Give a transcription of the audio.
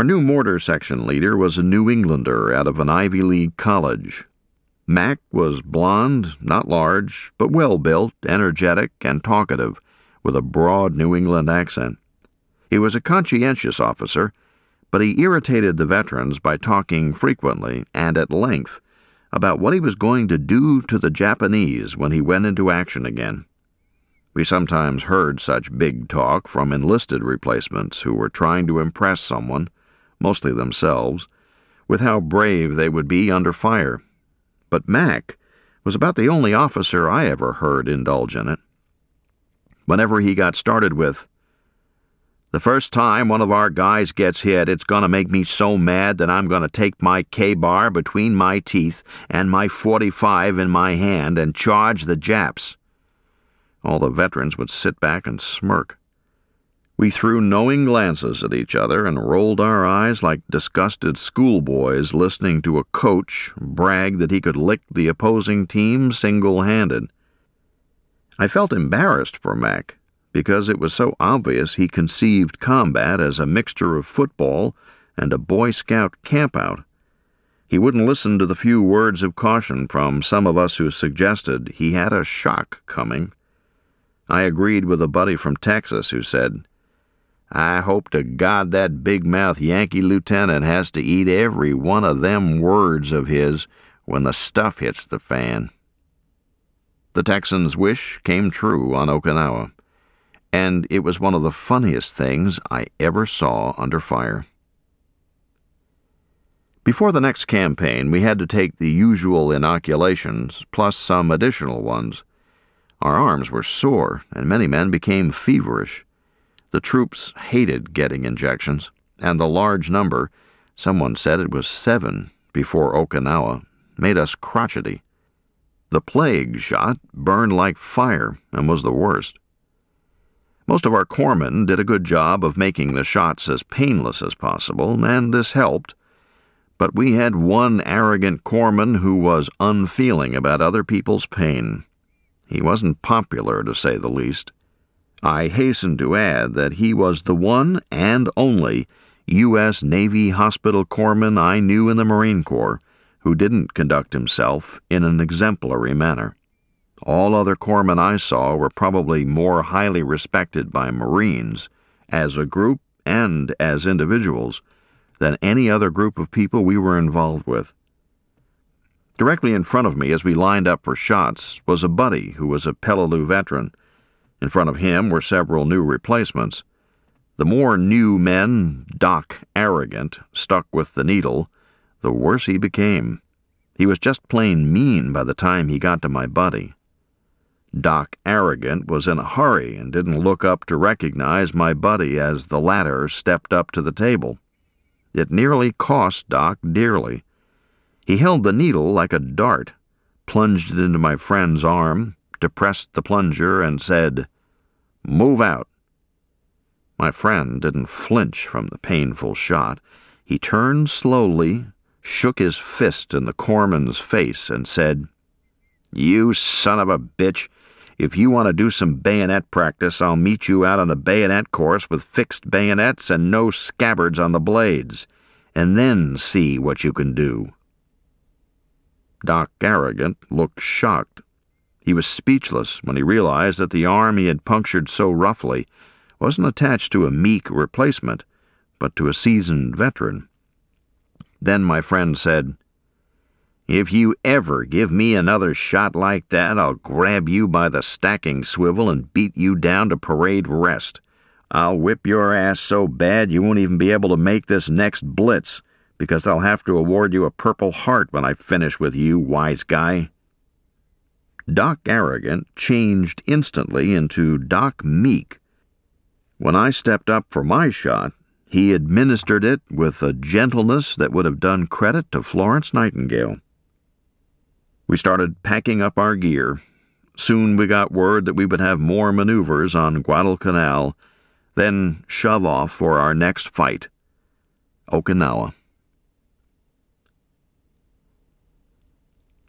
Our new mortar section leader was a New Englander out of an Ivy League college. Mac was blond, not large, but well-built, energetic, and talkative, with a broad New England accent. He was a conscientious officer, but he irritated the veterans by talking frequently and at length about what he was going to do to the Japanese when he went into action again. We sometimes heard such big talk from enlisted replacements who were trying to impress someone, mostly themselves, with how brave they would be under fire. But Mac was about the only officer I ever heard indulge in it. Whenever he got started with, "The first time one of our guys gets hit, it's going to make me so mad that I'm going to take my K-bar between my teeth and my .45 in my hand and charge the Japs," all the veterans would sit back and smirk. We threw knowing glances at each other and rolled our eyes like disgusted schoolboys listening to a coach brag that he could lick the opposing team single-handed. I felt embarrassed for Mac, because it was so obvious he conceived combat as a mixture of football and a Boy Scout campout. He wouldn't listen to the few words of caution from some of us who suggested he had a shock coming. I agreed with a buddy from Texas who said, "I hope to God that big-mouth Yankee lieutenant has to eat every one of them words of his when the stuff hits the fan." The Texans' wish came true on Okinawa, and it was one of the funniest things I ever saw under fire. Before the next campaign, we had to take the usual inoculations, plus some additional ones. Our arms were sore, and many men became feverish. The troops hated getting injections, and the large number, someone said it was 7 before Okinawa, made us crotchety. The plague shot burned like fire and was the worst. Most of our corpsmen did a good job of making the shots as painless as possible, and this helped, but we had one arrogant corpsman who was unfeeling about other people's pain. He wasn't popular, to say the least. I hasten to add that he was the one and only U.S. Navy hospital corpsman I knew in the Marine Corps who didn't conduct himself in an exemplary manner. All other corpsmen I saw were probably more highly respected by Marines, as a group and as individuals, than any other group of people we were involved with. Directly in front of me as we lined up for shots was a buddy who was a Peleliu veteran. In front of him were several new replacements. The more new men Doc Arrogant stuck with the needle, the worse he became. He was just plain mean by the time he got to my buddy. Doc Arrogant was in a hurry and didn't look up to recognize my buddy as the latter stepped up to the table. It nearly cost Doc dearly. He held the needle like a dart, plunged it into my friend's arm, depressed the plunger, and said, "Move out." My friend didn't flinch from the painful shot. He turned slowly, shook his fist in the corpsman's face, and said, "You son of a bitch, if you want to do some bayonet practice, I'll meet you out on the bayonet course with fixed bayonets and no scabbards on the blades, and then see what you can do." Doc Arrogant looked shocked. He was speechless when he realized that the arm he had punctured so roughly wasn't attached to a meek replacement, but to a seasoned veteran. Then my friend said, "If you ever give me another shot like that, I'll grab you by the stacking swivel and beat you down to parade rest. I'll whip your ass so bad you won't even be able to make this next blitz, because I'll have to award you a Purple Heart when I finish with you, wise guy." Doc Arrogant changed instantly into Doc Meek. When I stepped up for my shot, he administered it with a gentleness that would have done credit to Florence Nightingale. We started packing up our gear. Soon we got word that we would have more maneuvers on Guadalcanal, then shove off for our next fight, Okinawa.